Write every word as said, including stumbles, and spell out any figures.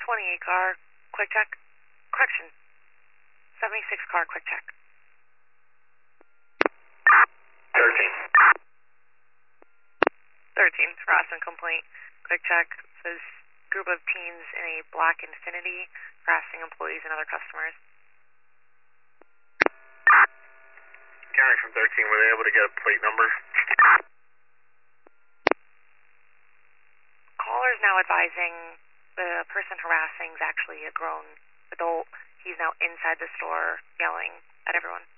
twenty-eight car, quick check. Correction, seventy-six car, quick check. thirteen. thirteen, harassment complaint. Quick check says group of teens in a black Infiniti harassing employees and other customers. County from thirteen, were they able to get a plate number? Caller is now advising the person harassing is actually a grown adult. He's now inside the store yelling at everyone.